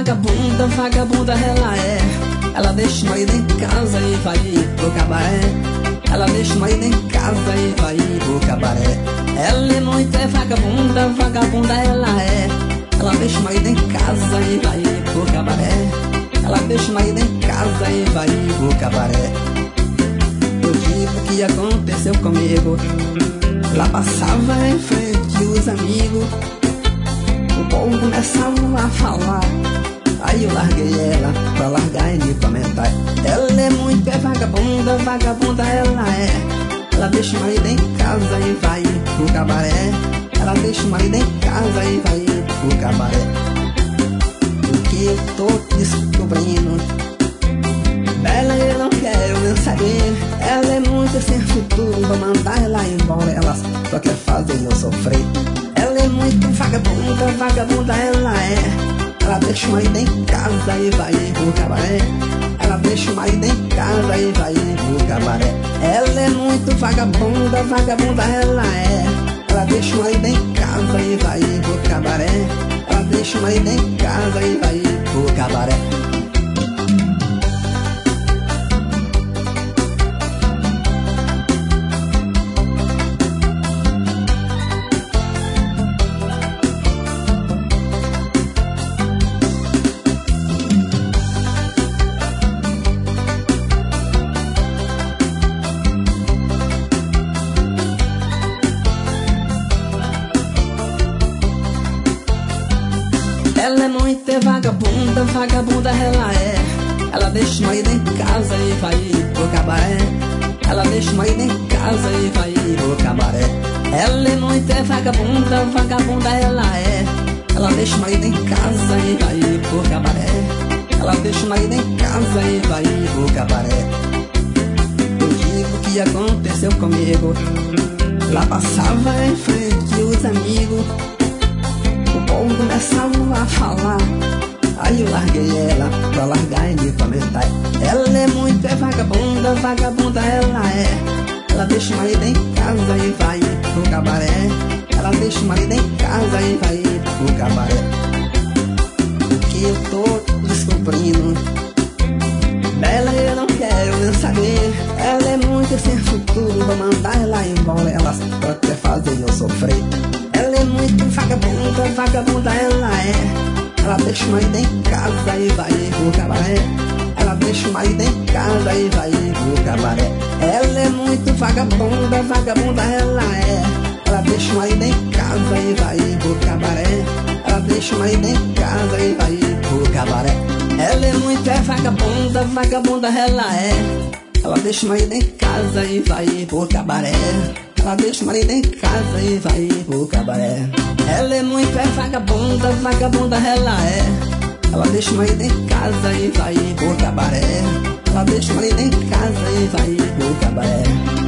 vagabunda, vagabunda ela é. Ela deixa o marido em casa e vai pro cabaré. Ela deixa o marido em casa e vai pro cabaré. Ela é muito vagabunda, vagabunda ela é. Ela deixa o marido em casa e vai pro cabaré. Ela deixa o marido em casa e vai pro cabaré. Eu digo o que aconteceu comigo. Ela passava em frente os amigos. O povo começava a falar. Aí eu larguei ela pra largar e me comentar. Ela é muito vagabunda, vagabunda ela é. Ela deixa o marido em casa e vai pro cabaré. Ela deixa o marido em casa e vai pro cabaré. O que eu tô descobrindo, dela eu não quero nem saber. Ela é muito sem futuro, vou mandar ela embora. Ela só quer fazer eu sofrer. Ela é muito vagabunda, vagabunda ela é. Ela deixa o marido em casa e vai pro cabaré. Ela deixa o marido em casa e vai pro cabaré. Ela é muito vagabunda, vagabunda ela é. Ela deixa o marido em casa e vai pro cabaré. Ela deixa o marido em casa e vai pro cabaré. Ela é muito vagabunda, vagabunda ela é. Ela deixa o marido em casa e vai pro cabaré. Ela deixa o marido em casa e vai pro cabaré. Ela é muito vagabunda, vagabunda ela é. Ela deixa o marido em casa e vai pro cabaré. Ela deixa o marido em casa e vai pro cabaré. Eu digo o que aconteceu comigo. Ela passava em frente os amigos. O povo começava a falar. Aí eu larguei ela pra largar e me comentar. Ela é muito vagabunda, vagabunda ela é. Ela deixa o marido em casa e vai pro cabaré. Ela deixa o marido em casa e vai pro cabaré. O que eu tô descobrindo, dela eu não quero nem saber. Ela é muito sem futuro, vou mandar ela embora. Ela só quer fazer eu sofrer. Ela é muito vagabunda, vagabunda ela é. Ela deixa o marido em casa e vai pro cabaré. Ela deixa o marido em casa e vai pro cabaré. Ela é muito vagabunda, vagabunda ela é. Ela deixa o marido em casa e vai pro cabaré. Ela deixa o marido em casa e vai pro cabaré. Ela é muito vagabunda, vagabunda ela é. Ela deixa o marido em casa e vai pro cabaré. Ela deixa o marido em casa e vai pro cabaré. Ela é muito vagabunda, vagabunda ela é. Ela deixa o marido em casa e vai pro cabaré. Ela deixa o marido em casa e vai pro cabaré.